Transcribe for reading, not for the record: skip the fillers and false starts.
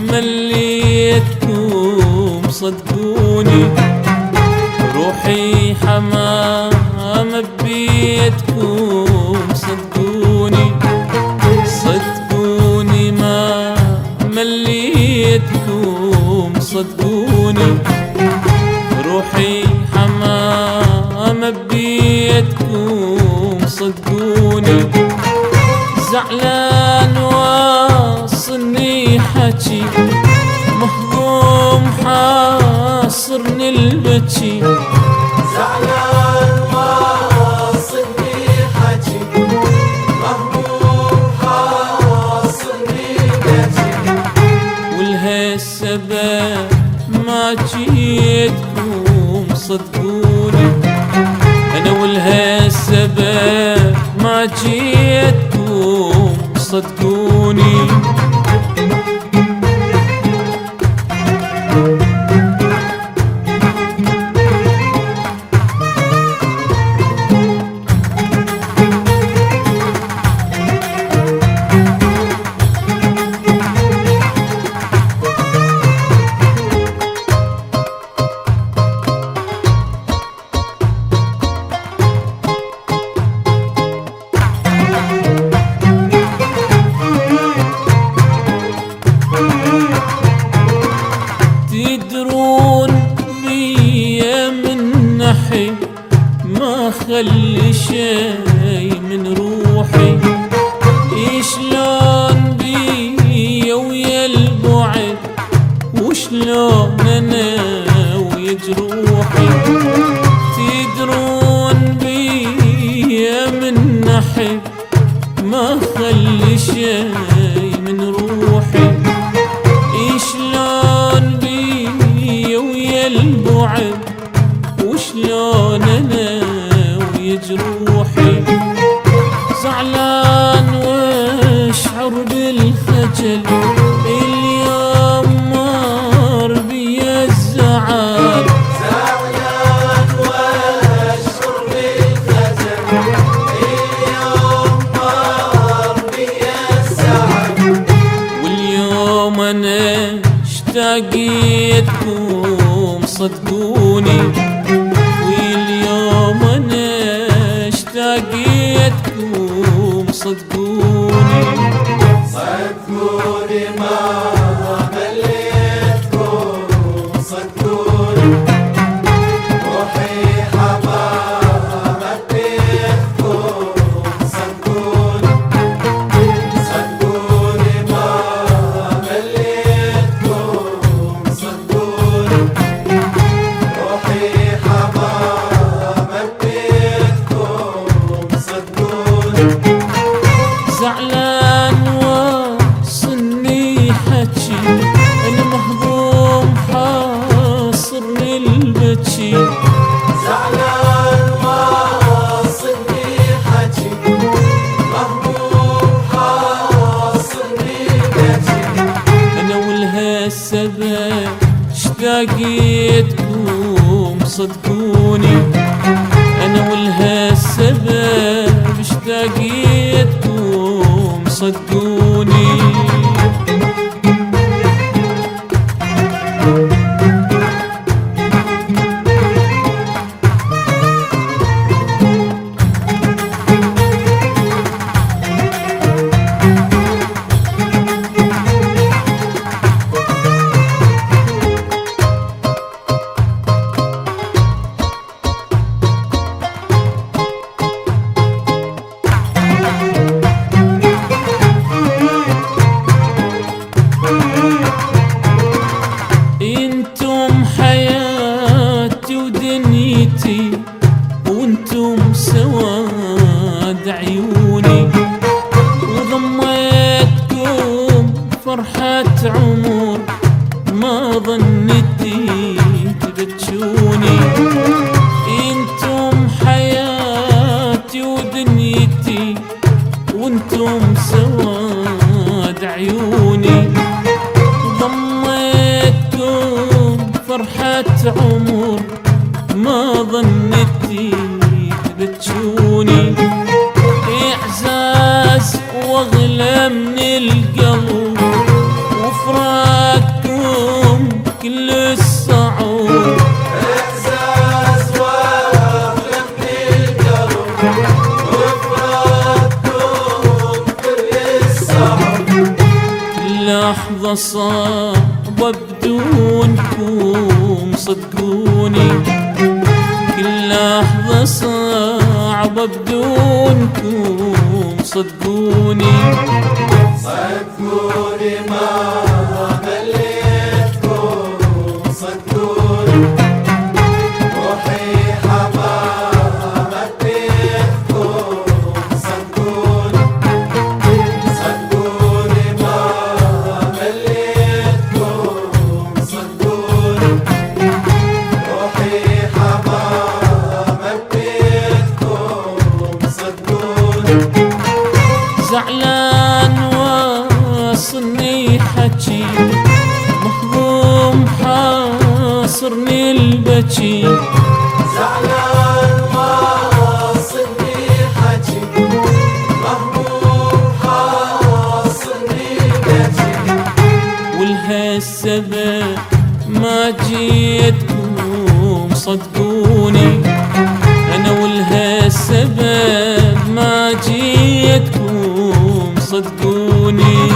مليتكم صدقوني، روحي حمامة ببيتكم صدقوني، صدقوني ما مليتكم صدقوني، روحي حمامة ببيتكم صدقوني، زعلان واصلني حكي، مهضوم حاصرني البكي، زعلان واصلني حكي، مهضوم حاصرني البكي، ولهالسبب ما جيتكم صدقوني، أنا ولهالسبب ما جيتكم صدقوني. تدرون بيا من نحي ما خلي شي من روحي، شلون بيا ويا البعد وشلون انا ويا جروحي، تدرون بيا من نحي ما خلي شي من روحي، شلون ويا البعد وشلون انا ويا جروحي، زعلان واشعر بالخجل، اليوم مر بيا الزعل، زعلان واشعر بالخجل، اليوم مر بيا الزعل، واليوم انا اشتاقيتكم صدقوني، واليوم انا اشتاقيتكم صدقوني، صدقوني ما مليتكم صدقوني، روحي حمامة بيتكم صدقوني، صدقوني ما مليتكم صدقوني، روحي حمامة بيتكم صدقوني، زعلان واصلني حكي، انا مهضوم حاصرني البكي، زعلان واصلني حكي، مهضوم حاصرني البكي، انا ولهالسبب اشتاقيتكم صدقوني، انا ولهالسبب اشتاقيتكم صدقوني. انتم حياتي ودنيتي، وانتم سواد عيوني، وضميتكم فرحة عمر ما ظنيتي تبتشوني، انتم حياتي ودنيتي، وانتم سواد عيوني، ضميتكم فرحة عمر ما ظنيتي تبتشوني، اعزاز واغلى من القلب، وفراق صعبة بدونكم صدقوني، كل لحظة صعبة بدونكم صدقوني. صدقوني ما مليتكم صدقوني، روحي حمامة بيتكم صدقوني. صدقوني ما مليتكم صدقوني، روحي حمامة بيتكم صدقوني. زعلان واصلني حكي، مهموم حاصرني البكي. زعلان واصلني حكي، مهموم حاصلني بكي. ولهالسبب ما جيتكم صدقوني، أنا ولهالسبب ما جيتكم صدقوني.